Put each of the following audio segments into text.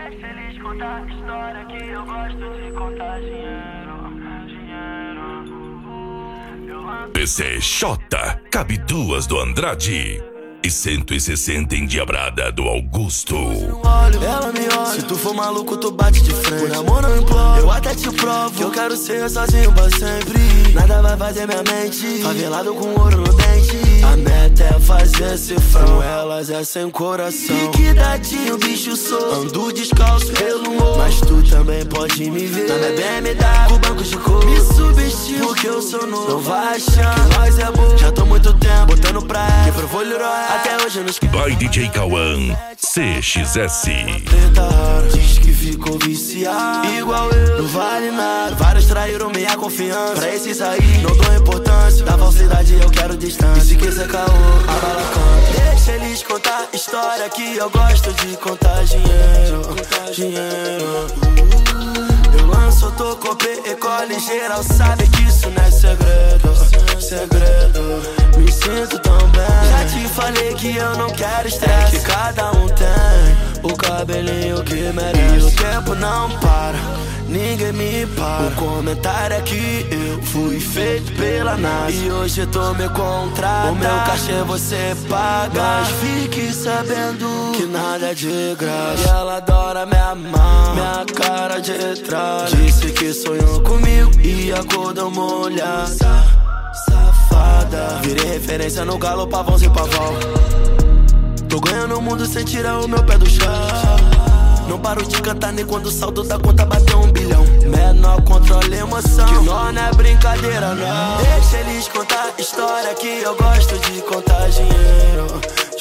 Deixa eles contar a história que eu gosto de contar dinheiro. PCJ, cabe duas do Andrade e 160 em Diabrada do Augusto. Ela me olha, se tu for maluco tu bate de frente. Por amor não imploro, eu até te provo que eu quero ser sozinho pra sempre. Nada vai fazer minha mente, favelado com ouro no dente. A meta é fazer cifrão, elas é sem coração. Liquidadinho, bicho sou, ando descalço pelo morro. Mas tu também pode me ver na minha BMW, com banco de couro. Me subestima porque eu sou novo, não vai achar que nós é bom. Já tô muito tempo botando pra ela, que provou Leroy, até hoje eu não esqueço. By DJ Cauã, CXS. Diz que ficou viciado, igual eu, não vale nada. Vários traíram minha confiança, pra esses aí não dou importância. Da falsidade eu quero distância, e se quiser caô, a bala canta. Deixa eles contar história que eu gosto de contar dinheiro. Eu lanço, tô copê, ecole, geral sabe que isso não é segredo. Me sinto tão bem, já te falei que eu não quero estresse, que cada um tem o cabelinho que merece. E o tempo não para, ninguém me para. O comentário é que eu fui feito pela NASA e hoje eu tô me contratando. O meu cachê você paga, mas fique sabendo que nada é de graça. E ela adora me amar, minha cara de trás. Disse que sonhou comigo e acordou molhada. Safada, virei referência no galo, pavãozinho pavão. Tô ganhando o mundo sem tirar o meu pé do chão. Não paro de cantar nem quando o saldo da conta bateu 1 bilhão. Menor controle emoção, que não é brincadeira não. Deixa eles contar história que eu gosto de contar dinheiro.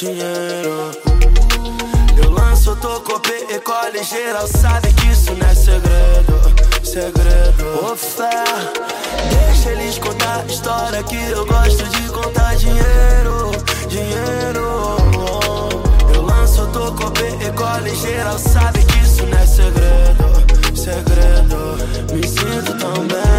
Eu lanço, tô copê, ecole, geral sabe que isso não é segredo. Ô fé, deixa eles contar história que eu gosto de contar dinheiro. Eu lanço, tô copê, ecole, geral sabe que isso não é segredo. Me sinto tão bem.